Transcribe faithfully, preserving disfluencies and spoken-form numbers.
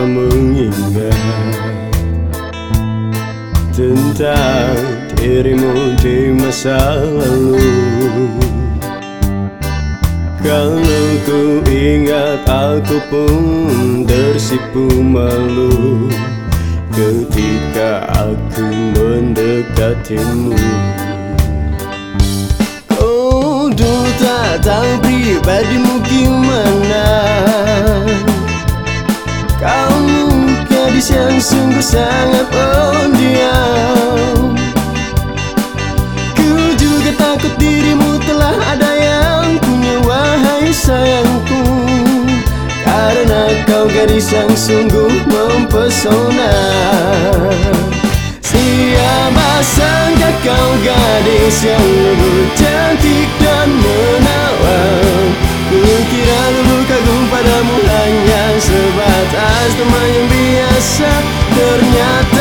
mengingat tentang dirimu di masa lalu. Kalau ku ingat, aku pun tersipu malu ketika aku mendekatimu. Oh, dulu tak tahu pribadimu gimana. Kamu gadis yang sungguh sangat pendiam. Ku juga takut dirimu telah ada yang punya, wahai sayangku, karena kau gadis yang sungguh mempesona. Siapa sangka kau gadis yang lebih cantik dan menawan. Kukira dulu kagum padamu hanya sebatas teman yang biasa, ternyata